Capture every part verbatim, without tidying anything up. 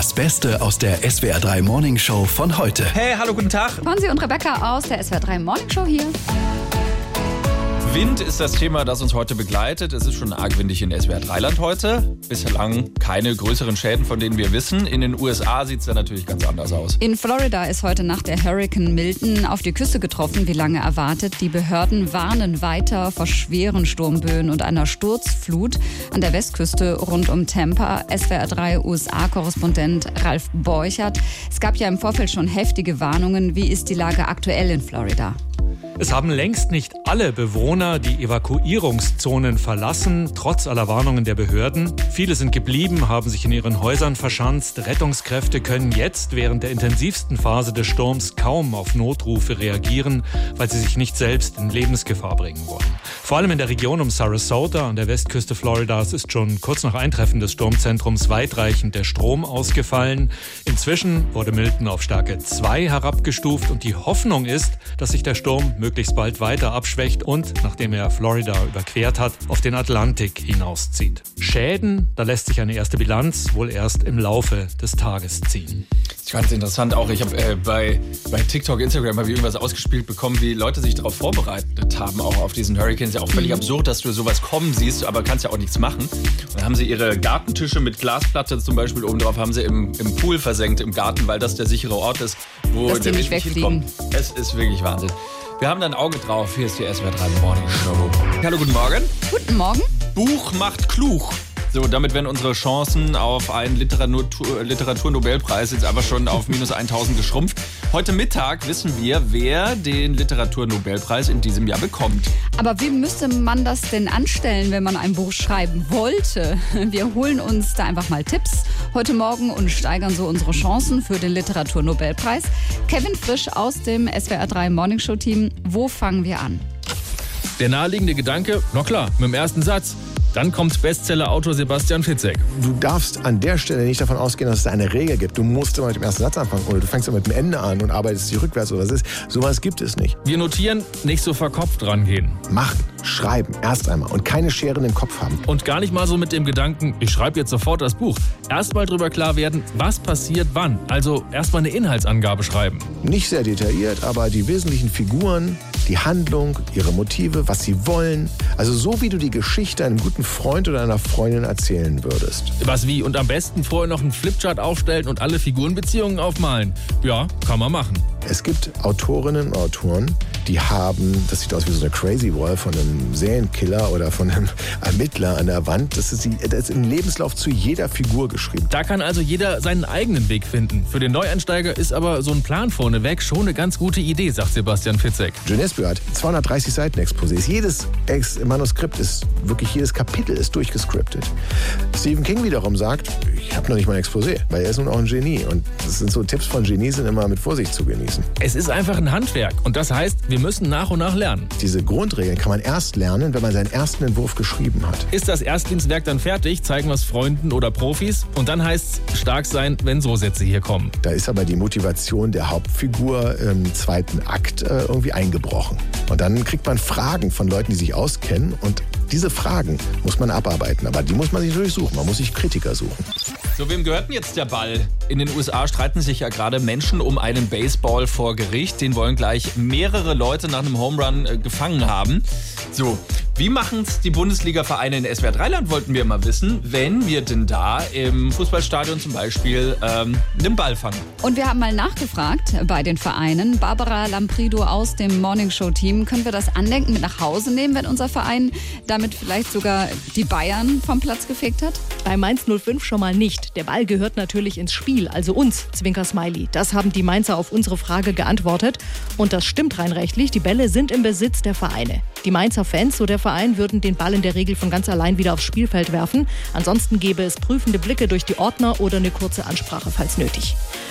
Das Beste aus der S W R drei Morning Show von heute. Hey, hallo, guten Tag. Fonsi und Rebecca aus der S W R drei Morning Show hier. Wind ist das Thema, das uns heute begleitet. Es ist schon arg windig in S W R drei Land heute. Bislang keine größeren Schäden, von denen wir wissen. In den U S A sieht es dann natürlich ganz anders aus. In Florida ist heute Nacht der Hurrikan Milton auf die Küste getroffen, wie lange erwartet. Die Behörden warnen weiter vor schweren Sturmböen und einer Sturzflut an der Westküste rund um Tampa. S W R drei U S A-Korrespondent Ralf Borchert. Es gab ja im Vorfeld schon heftige Warnungen. Wie ist die Lage aktuell in Florida? Es haben längst nicht alle Bewohner die Evakuierungszonen verlassen, trotz aller Warnungen der Behörden. Viele sind geblieben, haben sich in ihren Häusern verschanzt. Rettungskräfte können jetzt während der intensivsten Phase des Sturms kaum auf Notrufe reagieren, weil sie sich nicht selbst in Lebensgefahr bringen wollen. Vor allem in der Region um Sarasota an der Westküste Floridas ist schon kurz nach Eintreffen des Sturmzentrums weitreichend der Strom ausgefallen. Inzwischen wurde Milton auf Stärke zwei herabgestuft und die Hoffnung ist, dass sich der Sturm möglichst bald weiter abschwächt und, nachdem er Florida überquert hat, auf den Atlantik hinauszieht. Schäden, da lässt sich eine erste Bilanz wohl erst im Laufe des Tages ziehen. Ich fand es interessant auch, ich habe äh, bei, bei TikTok, Instagram habe ich irgendwas ausgespielt bekommen, wie Leute sich darauf vorbereitet haben, auch auf diesen Hurricane. Ist ja auch völlig mhm. absurd, dass du sowas kommen siehst, aber kannst ja auch nichts machen. Und dann haben sie ihre Gartentische mit Glasplatte zum Beispiel oben drauf, haben sie im, im Pool versenkt, im Garten, weil das der sichere Ort ist, wo dass der die nicht Wind wegfliegen. hinkommt. Es ist wirklich Wahnsinn. Wir haben da ein Auge drauf. Hier ist die S W R drei Morning Show. Hallo, guten Morgen. Guten Morgen. Buch macht klug. So, damit werden unsere Chancen auf einen Literatur- Literaturnobelpreis jetzt aber schon auf minus tausend geschrumpft. Heute Mittag wissen wir, wer den Literaturnobelpreis in diesem Jahr bekommt. Aber wie müsste man das denn anstellen, wenn man ein Buch schreiben wollte? Wir holen uns da einfach mal Tipps heute Morgen und steigern so unsere Chancen für den Literaturnobelpreis. Kevin Frisch aus dem S W R drei Morning Show Team. Wo fangen wir an? Der naheliegende Gedanke, na klar, mit dem ersten Satz. Dann kommt Bestseller-Autor Sebastian Fitzek. Du darfst an der Stelle nicht davon ausgehen, dass es eine Regel gibt. Du musst immer mit dem ersten Satz anfangen oder du fängst immer mit dem Ende an und arbeitest dich rückwärts oder was ist. Sowas gibt es nicht. Wir notieren, nicht so verkopft rangehen. Machen, schreiben, erst einmal und keine Scheren im Kopf haben. Und gar nicht mal so mit dem Gedanken, ich schreibe jetzt sofort das Buch. Erst mal drüber klar werden, was passiert wann. Also erst mal eine Inhaltsangabe schreiben. Nicht sehr detailliert, aber die wesentlichen Figuren, die Handlung, ihre Motive, was sie wollen. Also so, wie du die Geschichte einem guten Freund oder einer Freundin erzählen würdest. Was wie? Und am besten vorher noch einen Flipchart aufstellen und alle Figurenbeziehungen aufmalen. Ja, kann man machen. Es gibt Autorinnen und Autoren, die haben, das sieht aus wie so eine Crazy Wall von einem Serienkiller oder von einem Ermittler an der Wand. Das ist, die, das ist im Lebenslauf zu jeder Figur geschrieben. Da kann also jeder seinen eigenen Weg finden. Für den Neueinsteiger ist aber so ein Plan vorneweg schon eine ganz gute Idee, sagt Sebastian Fitzek. Jane Esbjörn hat zweihundertdreißig Seiten Exposés. Jedes Ex- Manuskript ist, wirklich jedes Kapitel ist durchgescriptet. Stephen King wiederum sagt, ich habe noch nicht mal ein Exposé, weil er ist nun auch ein Genie. Und das sind so Tipps von Genie, sind immer mit Vorsicht zu genießen. Es ist einfach ein Handwerk und das heißt, wir müssen nach und nach lernen. Diese Grundregeln kann man erst lernen, wenn man seinen ersten Entwurf geschrieben hat. Ist das Erstlingswerk dann fertig, zeigen wir es Freunden oder Profis und dann heißt es stark sein, wenn so Sätze hier kommen. Da ist aber die Motivation der Hauptfigur im zweiten Akt äh, irgendwie eingebrochen. Und dann kriegt man Fragen von Leuten, die sich auskennen und diese Fragen muss man abarbeiten, aber die muss man sich natürlich suchen, man muss sich Kritiker suchen. So, wem gehört denn jetzt der Ball? In den U S A streiten sich ja gerade Menschen um einen Baseball vor Gericht. Den wollen gleich mehrere Leute nach einem Home Run äh, gefangen haben. So, wie machen es die Bundesliga-Vereine in S W R drei Land, wollten wir mal wissen, wenn wir denn da im Fußballstadion zum Beispiel ähm, einen Ball fangen. Und wir haben mal nachgefragt bei den Vereinen. Barbara Lamprido aus dem Morning Show Team. Können wir das Andenken mit nach Hause nehmen, wenn unser Verein damit vielleicht sogar die Bayern vom Platz gefegt hat? Bei Mainz null fünf schon mal nicht. Der Ball gehört natürlich ins Spiel, also uns, Zwinker-Smiley. Das haben die Mainzer auf unsere Frage geantwortet. Und das stimmt rein rechtlich, die Bälle sind im Besitz der Vereine. Die Mainzer Fans, so der Verein, würden den Ball in der Regel von ganz allein wieder aufs Spielfeld werfen. Ansonsten gäbe es prüfende Blicke durch die Ordner oder eine kurze Ansprache, falls nötig.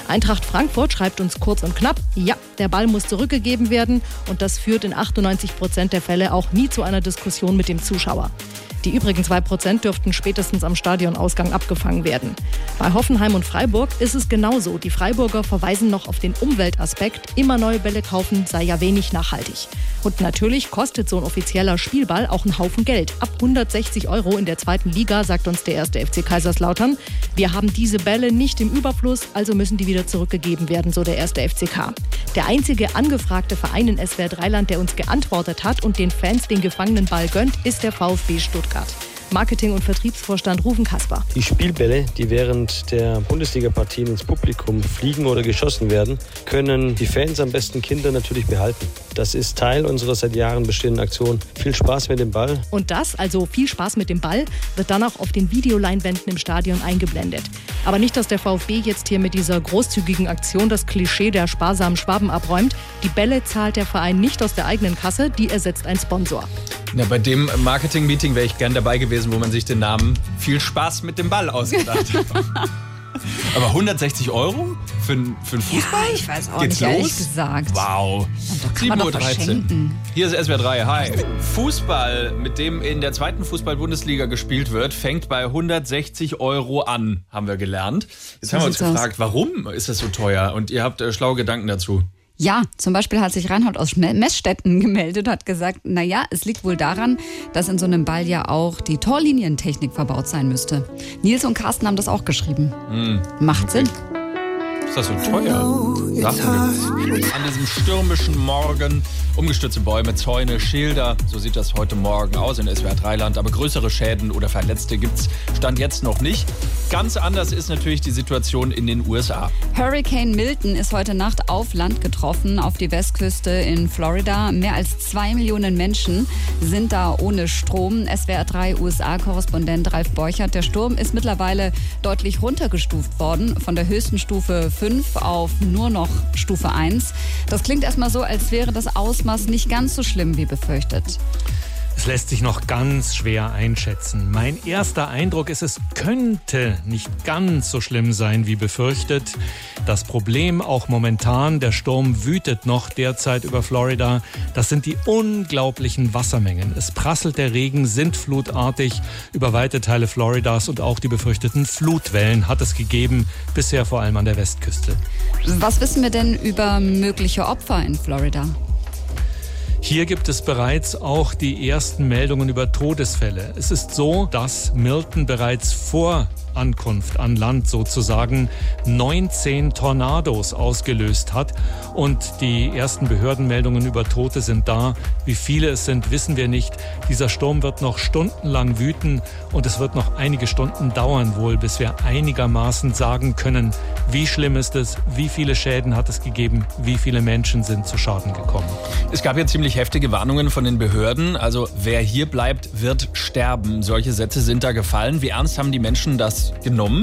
Eintracht Frankfurt schreibt uns kurz und knapp, ja, der Ball muss zurückgegeben werden und das führt in achtundneunzig Prozent der Fälle auch nie zu einer Diskussion mit dem Zuschauer. Die übrigen zwei Prozent dürften spätestens am Stadionausgang abgefangen werden. Bei Hoffenheim und Freiburg ist es genauso. Die Freiburger verweisen noch auf den Umweltaspekt. Immer neue Bälle kaufen sei ja wenig nachhaltig. Und natürlich kostet so ein offizieller Spielball auch einen Haufen Geld. Ab hundertsechzig Euro in der zweiten Liga, sagt uns der erste F C Kaiserslautern. Wir haben diese Bälle nicht im Überfluss, also müssen die wieder zurückgegeben werden, so der erste F C K. Der einzige angefragte Verein in S W R drei Land, der uns geantwortet hat und den Fans den gefangenen Ball gönnt, ist der VfB Stuttgart. Marketing- und Vertriebsvorstand Rufen Kasper. Die Spielbälle, die während der Bundesliga-Partien ins Publikum fliegen oder geschossen werden, können die Fans, am besten Kinder, natürlich behalten. Das ist Teil unserer seit Jahren bestehenden Aktion. Viel Spaß mit dem Ball. Und das, also viel Spaß mit dem Ball, wird dann auch auf den Videoleinwänden im Stadion eingeblendet. Aber nicht, dass der VfB jetzt hier mit dieser großzügigen Aktion das Klischee der sparsamen Schwaben abräumt. Die Bälle zahlt der Verein nicht aus der eigenen Kasse, die ersetzt ein Sponsor. Na, bei dem Marketing-Meeting wäre ich gern dabei gewesen, wo man sich den Namen Viel Spaß mit dem Ball ausgedacht hat. Aber hundertsechzig Euro für, für einen Fußball? Ja, ich weiß auch Geht's nicht, los? ehrlich gesagt. Wow. sieben Uhr dreizehn. Hier ist S W R drei. Hi. Fußball, mit dem in der zweiten Fußball-Bundesliga gespielt wird, fängt bei hundertsechzig Euro an, haben wir gelernt. Jetzt So haben wir uns sieht's gefragt, warum ist das so teuer? Und ihr habt äh, schlaue Gedanken dazu. Ja, zum Beispiel hat sich Reinhold aus Messstetten gemeldet und hat gesagt, naja, es liegt wohl daran, dass in so einem Ball ja auch die Torlinientechnik verbaut sein müsste. Nils und Carsten haben das auch geschrieben. Hm. Macht Sinn. Ist das so teuer? Sachen an diesem stürmischen Morgen. Umgestürzte Bäume, Zäune, Schilder. So sieht das heute Morgen aus in S W R drei Land. Aber größere Schäden oder Verletzte gibt's Stand jetzt noch nicht. Ganz anders ist natürlich die Situation in den U S A. Hurricane Milton ist heute Nacht auf Land getroffen, auf die Westküste in Florida. Mehr als zwei Millionen Menschen sind da ohne Strom. S W R drei U S A-Korrespondent Ralf Borchert. Der Sturm ist mittlerweile deutlich runtergestuft worden, von der höchsten Stufe fünf auf nur noch Stufe eins. Das klingt erstmal so, als wäre das Ausmaß nicht ganz so schlimm wie befürchtet. Es lässt sich noch ganz schwer einschätzen. Mein erster Eindruck ist, es könnte nicht ganz so schlimm sein wie befürchtet. Das Problem auch momentan, der Sturm wütet noch derzeit über Florida. Das sind die unglaublichen Wassermengen. Es prasselt der Regen sintflutartig über weite Teile Floridas und auch die befürchteten Flutwellen hat es gegeben, bisher vor allem an der Westküste. Was wissen wir denn über mögliche Opfer in Florida? Hier gibt es bereits auch die ersten Meldungen über Todesfälle. Es ist so, dass Milton bereits vor Ankunft an Land sozusagen neunzehn Tornados ausgelöst hat und die ersten Behördenmeldungen über Tote sind da. Wie viele es sind, wissen wir nicht. Dieser Sturm wird noch stundenlang wüten und es wird noch einige Stunden dauern wohl, bis wir einigermaßen sagen können, wie schlimm ist es, wie viele Schäden hat es gegeben, wie viele Menschen sind zu Schaden gekommen. Es gab ja ziemlich heftige Warnungen von den Behörden. Also wer hier bleibt, wird sterben. Solche Sätze sind da gefallen. Wie ernst haben die Menschen das genommen?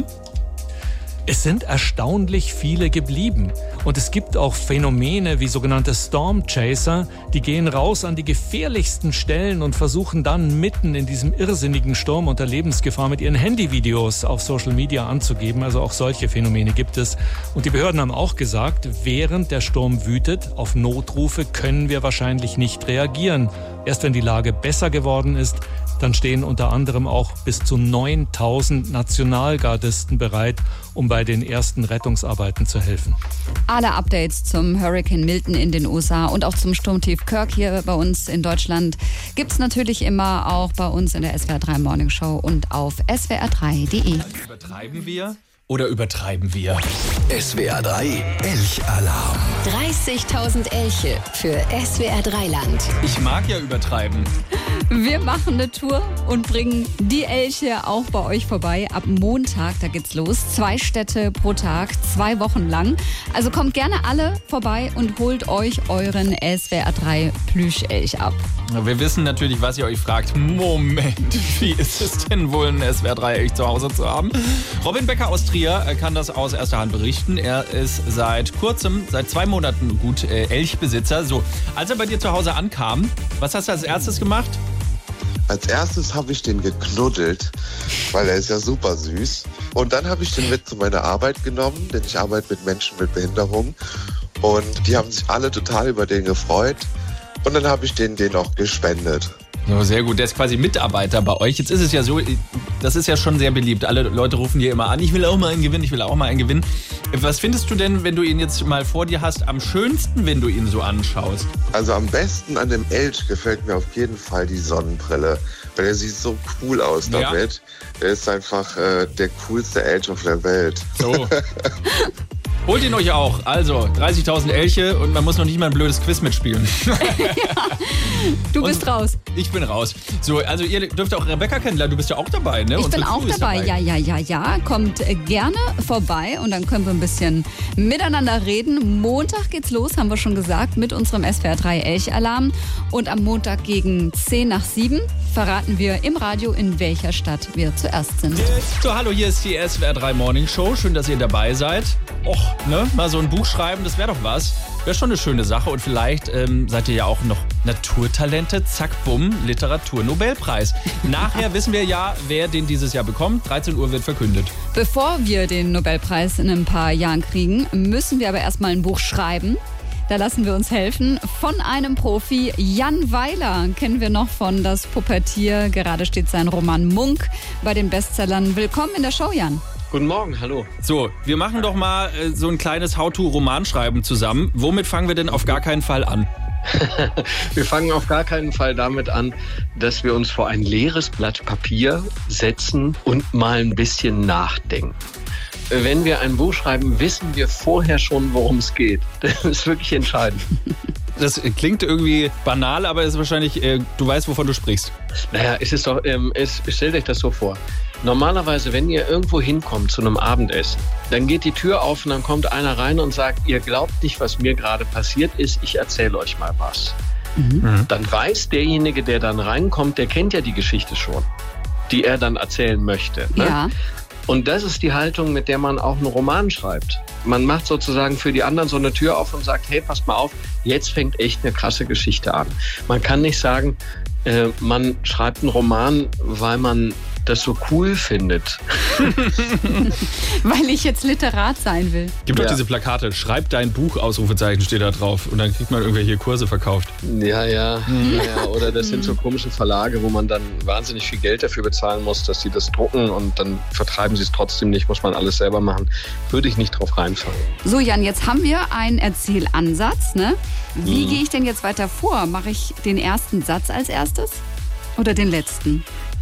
Es sind erstaunlich viele geblieben. Und es gibt auch Phänomene wie sogenannte Storm Chaser, die gehen raus an die gefährlichsten Stellen und versuchen dann mitten in diesem irrsinnigen Sturm unter Lebensgefahr mit ihren Handyvideos auf Social Media anzugeben. Also auch solche Phänomene gibt es. Und die Behörden haben auch gesagt, während der Sturm wütet, auf Notrufe können wir wahrscheinlich nicht reagieren. Erst wenn die Lage besser geworden ist, dann stehen unter anderem auch bis zu neuntausend Nationalgardisten bereit, um bei den ersten Rettungsarbeiten zu helfen. Alle Updates zum Hurricane Milton in den U S A und auch zum Sturmtief Kirk hier bei uns in Deutschland gibt es natürlich immer auch bei uns in der S W R drei Morning Show und auf S W R drei Punkt de. Übertreiben wir oder übertreiben wir? S W R drei Elch-Alarm. dreißigtausend Elche für S W R drei Land. Ich mag ja übertreiben. Wir machen eine Tour und bringen die Elche auch bei euch vorbei. Ab Montag, da geht's los. Zwei Städte pro Tag, zwei Wochen lang. Also kommt gerne alle vorbei und holt euch euren S W R drei Plüschelch ab. Wir wissen natürlich, was ihr euch fragt. Moment, wie ist es denn wohl, ein S W R drei Elch zu Hause zu haben? Robin Becker aus Trier kann das aus erster Hand berichten. Er ist seit kurzem, seit zwei Monaten gut äh, Elchbesitzer. So, als er bei dir zu Hause ankam, was hast du als erstes gemacht? Als erstes habe ich den geknuddelt, weil er ist ja super süß. Und dann habe ich den mit zu meiner Arbeit genommen, denn ich arbeite mit Menschen mit Behinderung. Und die haben sich alle total über den gefreut. Und dann habe ich den, den auch gespendet. So, sehr gut. Der ist quasi Mitarbeiter bei euch. Jetzt ist es ja so, das ist ja schon sehr beliebt. Alle Leute rufen hier immer an, ich will auch mal einen Gewinn, ich will auch mal einen Gewinn. Was findest du denn, wenn du ihn jetzt mal vor dir hast, am schönsten, wenn du ihn so anschaust? Also am besten an dem Elch gefällt mir auf jeden Fall die Sonnenbrille. Weil er sieht so cool aus damit. Ja. Er ist einfach äh, der coolste Elch auf der Welt. So. Holt ihn euch auch. Also dreißigtausend Elche und man muss noch nicht mal ein blödes Quiz mitspielen. Ja, du bist und raus. Ich bin raus. So, also ihr dürft auch Rebecca kennenlernen. Du bist ja auch dabei, ne? Ich Unsere bin auch dabei. dabei. Ja, ja, ja, ja. Kommt gerne vorbei und dann können wir ein bisschen miteinander reden. Montag geht's los, haben wir schon gesagt, mit unserem S W R drei Elch-Alarm. Und am Montag gegen zehn nach sieben verraten wir im Radio, in welcher Stadt wir zuerst sind. So, hallo, hier ist die S W R drei Morning Show. Schön, dass ihr dabei seid. Och, ne? Mal so ein Buch schreiben, das wäre doch was. Wäre schon eine schöne Sache. Und vielleicht ähm, seid ihr ja auch noch Naturtalente. Zack, bumm, Literatur-Nobelpreis. Nachher wissen wir ja, wer den dieses Jahr bekommt. dreizehn Uhr wird verkündet. Bevor wir den Nobelpreis in ein paar Jahren kriegen, müssen wir aber erstmal ein Buch schreiben. Da lassen wir uns helfen von einem Profi. Jan Weiler kennen wir noch von Das Pubertier. Gerade steht sein Roman Munk bei den Bestsellern. Willkommen in der Show, Jan. Guten Morgen, hallo. So, wir machen doch mal äh, so ein kleines How-to-Romanschreiben zusammen. Womit fangen wir denn auf gar keinen Fall an? Wir fangen auf gar keinen Fall damit an, dass wir uns vor ein leeres Blatt Papier setzen und mal ein bisschen nachdenken. Wenn wir ein Buch schreiben, wissen wir vorher schon, worum es geht. Das ist wirklich entscheidend. Das klingt irgendwie banal, aber es ist wahrscheinlich, äh, du weißt, wovon du sprichst. Naja, es ist doch, ähm, es, stellt euch das so vor. Normalerweise, wenn ihr irgendwo hinkommt zu einem Abendessen, dann geht die Tür auf und dann kommt einer rein und sagt, ihr glaubt nicht, was mir gerade passiert ist, ich erzähle euch mal was. Mhm. Dann weiß derjenige, der dann reinkommt, der kennt ja die Geschichte schon, die er dann erzählen möchte. Ne? Ja. Und das ist die Haltung, mit der man auch einen Roman schreibt. Man macht sozusagen für die anderen so eine Tür auf und sagt, hey, passt mal auf, jetzt fängt echt eine krasse Geschichte an. Man kann nicht sagen, äh, man schreibt einen Roman, weil man das so cool findet. Weil ich jetzt Literat sein will. Gibt Ja. doch diese Plakate, schreib dein Buch, Ausrufezeichen steht da drauf. Und dann kriegt man irgendwelche Kurse verkauft. Ja, ja, ja, ja. Oder das sind so komische Verlage, wo man dann wahnsinnig viel Geld dafür bezahlen muss, dass sie das drucken und dann vertreiben sie es trotzdem nicht, muss man alles selber machen. Würde ich nicht drauf reinfallen. So, Jan, jetzt haben wir einen Erzählansatz, ne? Wie mhm. gehe ich denn jetzt weiter vor? Mache ich den ersten Satz als erstes oder den letzten?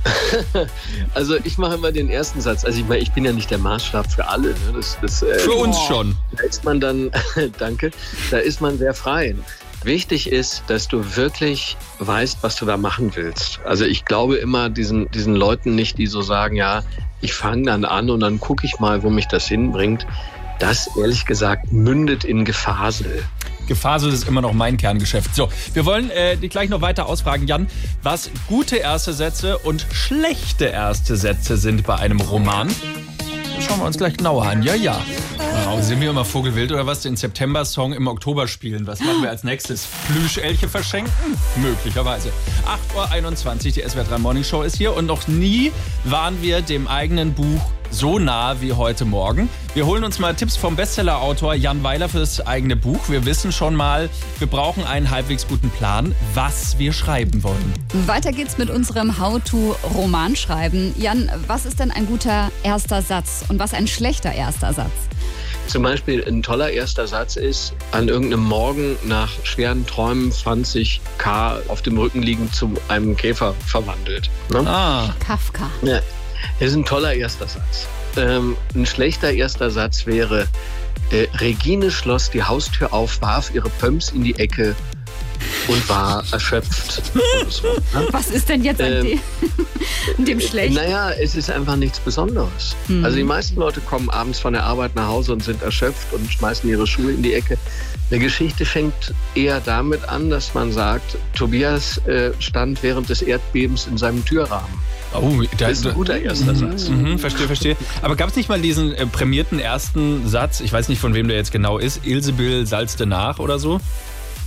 Also ich mache immer den ersten Satz. Also ich meine, ich bin ja nicht der Maßstab für alle. Ne? Das, das, äh, für uns schon. Da ist man dann, danke, da ist man sehr frei. Wichtig ist, dass du wirklich weißt, was du da machen willst. Also ich glaube immer diesen, diesen Leuten nicht, die so sagen, ja, ich fange dann an und dann gucke ich mal, wo mich das hinbringt. Das, ehrlich gesagt, mündet in Gefasel. Gefasel ist immer noch mein Kerngeschäft. So, wir wollen äh, dich gleich noch weiter ausfragen, Jan, was gute erste Sätze und schlechte erste Sätze sind bei einem Roman. Das schauen wir uns gleich genauer an. Ja, ja. Wow, sind wir immer Vogelwild oder was? Den September-Song im Oktober spielen. Was machen wir als nächstes? Plüschelche verschenken? Möglicherweise. acht Uhr einundzwanzig, die S W R drei Morning Show ist hier und noch nie waren wir dem eigenen Buch so nah wie heute Morgen. Wir holen uns mal Tipps vom Bestseller-Autor Jan Weiler für das eigene Buch. Wir wissen schon mal, wir brauchen einen halbwegs guten Plan, was wir schreiben wollen. Weiter geht's mit unserem How-to-Roman-Schreiben. Jan, was ist denn ein guter erster Satz und was ein schlechter erster Satz? Zum Beispiel ein toller erster Satz ist, an irgendeinem Morgen nach schweren Träumen fand sich K. auf dem Rücken liegend zu einem Käfer verwandelt. Ne? Ah. Kafka. Ja, das ist ein toller erster Satz. Ähm, ein schlechter erster Satz wäre, äh, Regine schloss die Haustür auf, warf ihre Pumps in die Ecke und war erschöpft. So, ne? Was ist denn jetzt an Ähm, dem, dem schlecht? Naja, es ist einfach nichts Besonderes. Mhm. Also die meisten Leute kommen abends von der Arbeit nach Hause und sind erschöpft und schmeißen ihre Schuhe in die Ecke. Eine Geschichte fängt eher damit an, dass man sagt, Tobias äh, stand während des Erdbebens in seinem Türrahmen. Oh, da Das ist ein guter erster Satz. Mhm, verstehe, verstehe. Aber gab es nicht mal diesen äh, prämierten ersten Satz, ich weiß nicht, von wem der jetzt genau ist, Ilsebill salzte nach oder so?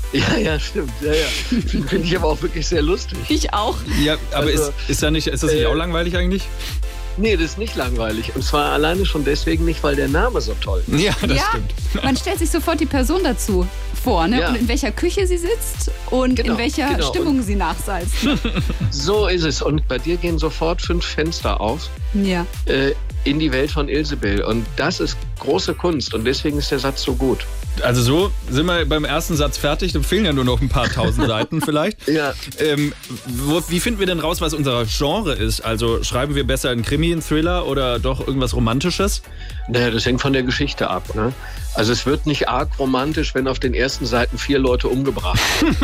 Ja, ja, stimmt. Ja, ja. Finde find ich aber auch wirklich sehr lustig. Ich auch. Ja, aber Also, ist, ist, da nicht, ist das nicht äh, auch langweilig eigentlich? Nee, das ist nicht langweilig. Und zwar alleine schon deswegen nicht, weil der Name so toll ist. Ja, das ja, stimmt. man stellt sich sofort die Person dazu vor, ne? Ja. Und in welcher Küche sie sitzt und Genau, in welcher genau. Stimmung sie nachsalzt. So ist es. Und bei dir gehen sofort fünf Fenster auf Ja. äh, in die Welt von Ilsebill. Und das ist große Kunst. Und deswegen ist der Satz so gut. Also so sind wir beim ersten Satz fertig. Da fehlen ja nur noch ein paar tausend Seiten vielleicht. Ja. Ähm, wo, wie finden wir denn raus, was unser Genre ist? Also schreiben wir besser einen Krimi, einen Thriller oder doch irgendwas Romantisches? Naja, das hängt von der Geschichte ab. Ne? Also es wird nicht arg romantisch, wenn auf den ersten Seiten vier Leute umgebracht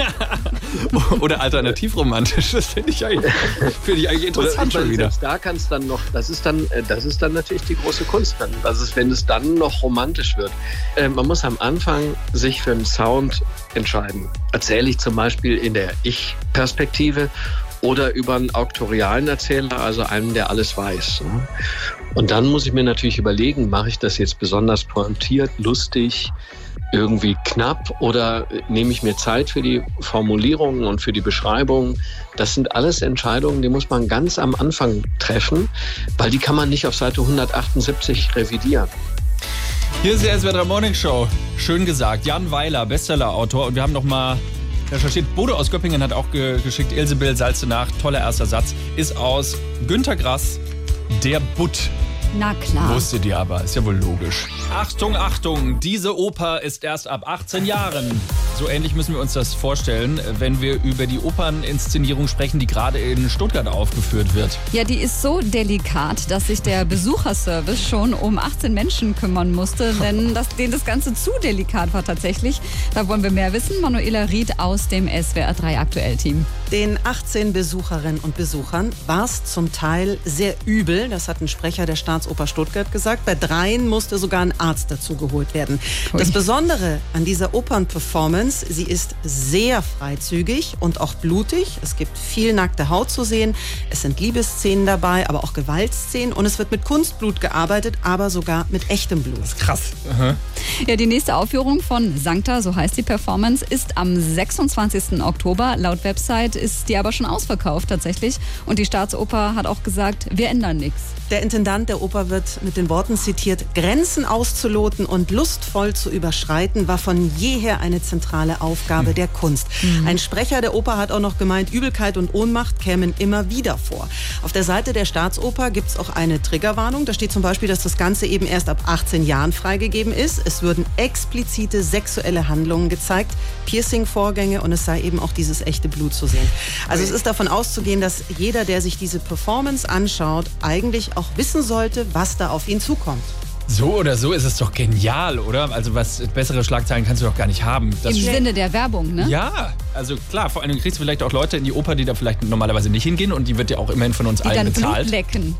werden. Oder alternativ romantisch. Das finde ich eigentlich, find ich eigentlich Oder, interessant ich meine, schon wieder. selbst da kann es dann noch, das ist dann, äh, das ist dann natürlich die große Kunst, dann, das ist, wenn es dann noch romantisch wird. Äh, man muss am Anfang sich für einen Sound entscheiden. Erzähle ich zum Beispiel in der Ich-Perspektive oder über einen auktorialen Erzähler, also einen, der alles weiß. Ne? Und dann muss ich mir natürlich überlegen, mache ich das jetzt besonders pointiert, lustig, irgendwie knapp oder nehme ich mir Zeit für die Formulierungen und für die Beschreibungen? Das sind alles Entscheidungen, die muss man ganz am Anfang treffen, weil die kann man nicht auf Seite hundertachtundsiebzig revidieren. Hier ist die S W R drei Morning Show. Schön gesagt. Jan Weiler, Bestseller-Autor. Und wir haben noch mal recherchiert. Bodo aus Göppingen hat auch ge- geschickt. Ilsebill, Salze nach. Toller erster Satz. Ist aus Günter Grass, Der Butt. Na klar. Wusstet ihr aber, ist ja wohl logisch. Achtung, Achtung, diese Oper ist erst ab achtzehn Jahren. So ähnlich müssen wir uns das vorstellen, wenn wir über die Operninszenierung sprechen, die gerade in Stuttgart aufgeführt wird. Ja, die ist so delikat, dass sich der Besucherservice schon um achtzehn Menschen kümmern musste, denn das, denen das Ganze zu delikat war tatsächlich. Da wollen wir mehr wissen. Manuela Ried aus dem S W R drei Aktuell-Team. Den achtzehn Besucherinnen und Besuchern war es zum Teil sehr übel. Das hat ein Sprecher der Staatsoper Stuttgart gesagt. Bei dreien musste sogar ein Arzt dazu geholt werden. Ui. Das Besondere an dieser Opernperformance, sie ist sehr freizügig und auch blutig. Es gibt viel nackte Haut zu sehen. Es sind Liebesszenen dabei, aber auch Gewaltszenen. Und es wird mit Kunstblut gearbeitet, aber sogar mit echtem Blut. Das ist krass. Aha. Ja, die nächste Aufführung von Sancta, so heißt die Performance, ist am sechsundzwanzigsten Oktober. Laut Website ist die aber schon ausverkauft tatsächlich. Und die Staatsoper hat auch gesagt, wir ändern nichts. Der Intendant der Oper wird mit den Worten zitiert: Grenzen auszuloten und lustvoll zu überschreiten, war von jeher eine zentrale Aufgabe mhm. der Kunst. Mhm. Ein Sprecher der Oper hat auch noch gemeint, Übelkeit und Ohnmacht kämen immer wieder vor. Auf der Seite der Staatsoper gibt es auch eine Triggerwarnung. Da steht zum Beispiel, dass das Ganze eben erst ab achtzehn Jahren freigegeben ist. Es würden explizite sexuelle Handlungen gezeigt, Piercing-Vorgänge, und es sei eben auch dieses echte Blut zu sehen. Also es ist davon auszugehen, dass jeder, der sich diese Performance anschaut, eigentlich auch wissen sollte, was da auf ihn zukommt. So oder so ist es doch genial, oder? Also was bessere Schlagzeilen kannst du doch gar nicht haben. Das Im Sinne der Werbung, ne? Ja, also klar, vor allem kriegst du vielleicht auch Leute in die Oper, die da vielleicht normalerweise nicht hingehen, und die wird ja auch immerhin von uns Die allen dann bezahlt. Blut lecken.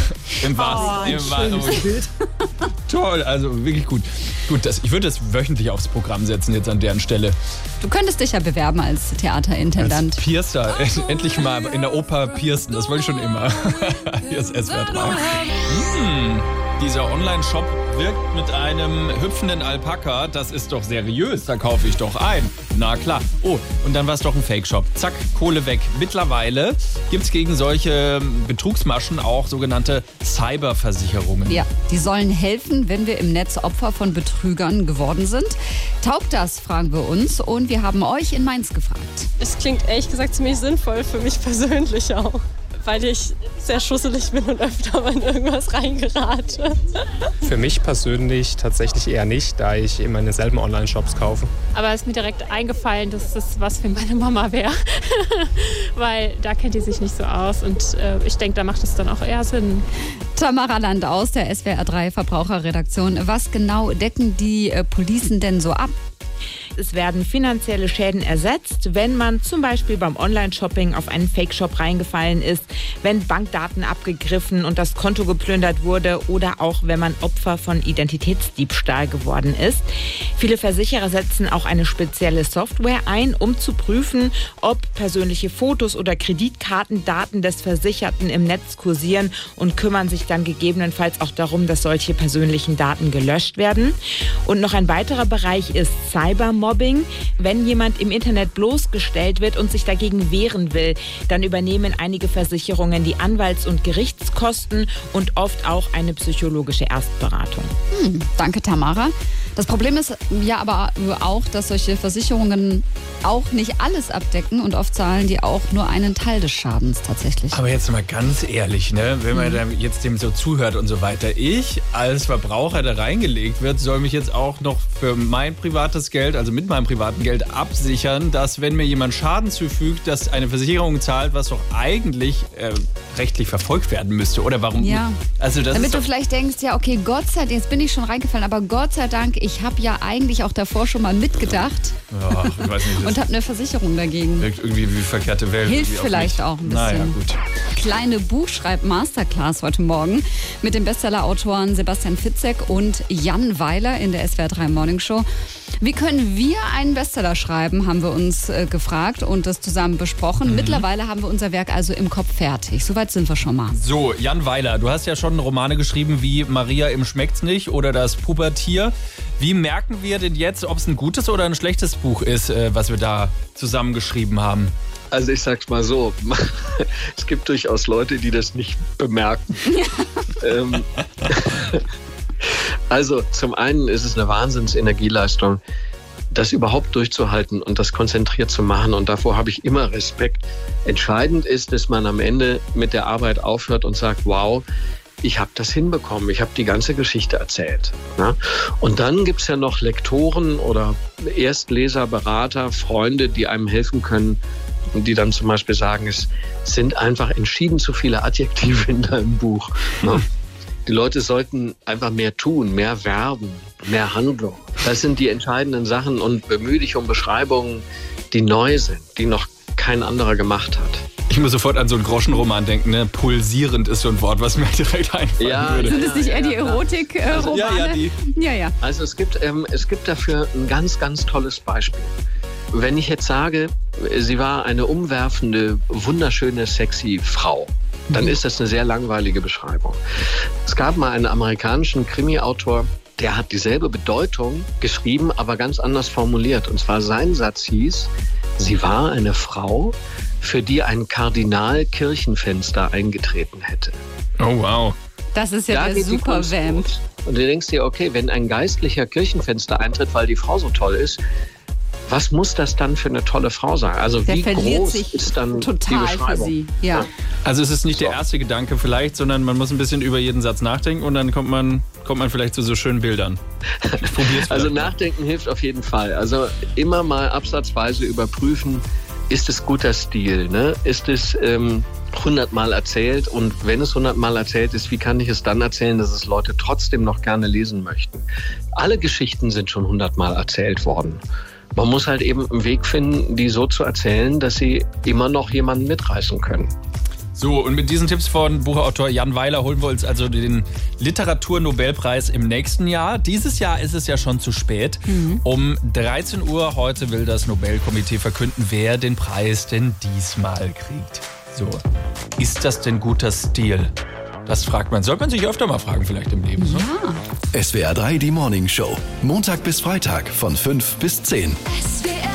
Im wahrsten Sinne. Toll, also wirklich gut. Gut, das, ich würde das wöchentlich aufs Programm setzen jetzt an deren Stelle. Du könntest dich ja bewerben als Theaterintendant. Als Pierster. Endlich mal in der Oper piersten, das wollte ich schon immer. Hier ist S W R drei. Hm. Dieser Online-Shop wirkt mit einem hüpfenden Alpaka. Das ist doch seriös, da kaufe ich doch ein. Na klar. Oh, und dann war es doch ein Fake-Shop. Zack, Kohle weg. Mittlerweile gibt es gegen solche Betrugsmaschen auch sogenannte Cyberversicherungen. Ja, die sollen helfen, wenn wir im Netz Opfer von Betrügern geworden sind. Taugt das, fragen wir uns, und wir haben euch in Mainz gefragt. Es klingt ehrlich gesagt ziemlich sinnvoll für mich persönlich auch, weil ich sehr schusselig bin und öfter mal in irgendwas reingerate. Für mich persönlich tatsächlich eher nicht, da ich immer in denselben Online-Shops kaufe. Aber es ist mir direkt eingefallen, dass das was für meine Mama wäre, weil da kennt die sich nicht so aus, und äh, ich denke, da macht es dann auch eher Sinn. Tamara Land aus der S W R drei Verbraucherredaktion. Was genau decken die äh, Policen denn so ab? Es werden finanzielle Schäden ersetzt, wenn man zum Beispiel beim Online-Shopping auf einen Fake-Shop reingefallen ist, wenn Bankdaten abgegriffen und das Konto geplündert wurde, oder auch wenn man Opfer von Identitätsdiebstahl geworden ist. Viele Versicherer setzen auch eine spezielle Software ein, um zu prüfen, ob persönliche Fotos oder Kreditkartendaten des Versicherten im Netz kursieren, und kümmern sich dann gegebenenfalls auch darum, dass solche persönlichen Daten gelöscht werden. Und noch ein weiterer Bereich ist Cybermobbing. Cybermobbing. Wenn jemand im Internet bloßgestellt wird und sich dagegen wehren will, dann übernehmen einige Versicherungen die Anwalts- und Gerichtskosten und oft auch eine psychologische Erstberatung. Hm, danke, Tamara. Das Problem ist ja aber auch, dass solche Versicherungen auch nicht alles abdecken und oft zahlen die auch nur einen Teil des Schadens tatsächlich. Aber jetzt mal ganz ehrlich, ne, wenn man da jetzt dem so zuhört und so weiter. Ich als Verbraucher, der reingelegt wird, soll mich jetzt auch noch für mein privates Geld, also mit meinem privaten Geld absichern, dass wenn mir jemand Schaden zufügt, dass eine Versicherung zahlt, was doch eigentlich äh, rechtlich verfolgt werden müsste. Oder warum? Ja, also das damit ist du doch vielleicht denkst, ja okay, Gott sei Dank, jetzt bin ich schon reingefallen, aber Gott sei Dank, ich habe ja eigentlich auch davor schon mal mitgedacht ja, ich weiß nicht, und habe eine Versicherung dagegen. wirkt irgendwie wie verkehrte Welt. Hilft vielleicht auch ein bisschen. Naja, gut. Kleine Buchschreib-Masterclass heute Morgen mit den Bestseller-Autoren Sebastian Fitzek und Jan Weiler in der S W R drei Morning Show. Wie können wir einen Bestseller schreiben, haben wir uns äh, gefragt und das zusammen besprochen. Mhm. Mittlerweile haben wir unser Werk also im Kopf fertig. Soweit sind wir schon mal. So, Jan Weiler, du hast ja schon Romane geschrieben wie Maria im Schmeckt's nicht oder das Pubertier. Wie merken wir denn jetzt, ob es ein gutes oder ein schlechtes Buch ist, äh, was wir da zusammen geschrieben haben? Also ich sag's mal so, es gibt durchaus Leute, die das nicht bemerken. ähm, also zum einen ist es eine Wahnsinns-Energieleistung, das überhaupt durchzuhalten und das konzentriert zu machen. Und davor habe ich immer Respekt. Entscheidend ist, dass man am Ende mit der Arbeit aufhört und sagt, wow, ich habe das hinbekommen, ich habe die ganze Geschichte erzählt. Ne? Und dann gibt es ja noch Lektoren oder Erstleser, Berater, Freunde, die einem helfen können und die dann zum Beispiel sagen, es sind einfach entschieden zu viele Adjektive in deinem Buch. Ne? Die Leute sollten einfach mehr tun, mehr werben, mehr Handlung. Das sind die entscheidenden Sachen und bemühe dich um Beschreibungen, die neu sind, die noch kein anderer gemacht hat. Ich muss sofort an so einen Groschenroman denken, ne? Pulsierend ist so ein Wort, was mir direkt einfallen ja, würde. Sind es nicht eher die Erotik-Romane? Also, ja, ja, die. Ja, ja. Also es gibt, ähm, es gibt dafür ein ganz, ganz tolles Beispiel. Wenn ich jetzt sage, sie war eine umwerfende, wunderschöne, sexy Frau, dann ist das eine sehr langweilige Beschreibung. Es gab mal einen amerikanischen Krimi-Autor, der hat dieselbe Bedeutung geschrieben, aber ganz anders formuliert. Und zwar sein Satz hieß, sie war eine Frau, für die ein Kardinal Kirchenfenster eingetreten hätte. Oh, wow. Das ist ja Da der geht die Kunst Super-Vamp. los. Und du denkst dir, okay, wenn ein geistlicher Kirchenfenster eintritt, weil die Frau so toll ist, was muss das dann für eine tolle Frau sein? Also Der wie verliert groß sich ist dann die total für Beschreibung? sie. Ja. Also es ist nicht der erste Gedanke vielleicht, sondern man muss ein bisschen über jeden Satz nachdenken und dann kommt man, kommt man vielleicht zu so schönen Bildern. Ich probier's Also vielleicht mal. nachdenken hilft auf jeden Fall. Also immer mal absatzweise überprüfen, ist es guter Stil, ne? Ist es ähm, hundertmal erzählt und wenn es hundertmal erzählt ist, wie kann ich es dann erzählen, dass es Leute trotzdem noch gerne lesen möchten? Alle Geschichten sind schon hundertmal erzählt worden. Man muss halt eben einen Weg finden, die so zu erzählen, dass sie immer noch jemanden mitreißen können. So, und mit diesen Tipps von Buchautor Jan Weiler holen wir uns also den Literaturnobelpreis im nächsten Jahr. Dieses Jahr ist es ja schon zu spät. Mhm. Um dreizehn Uhr heute will das Nobelkomitee verkünden, wer den Preis denn diesmal kriegt. So, ist das denn guter Stil? Das fragt man. Sollte man sich öfter mal fragen vielleicht im Leben. Ne? Ja. S W R drei, die Morning Show. Montag bis Freitag von fünf bis zehn. S W R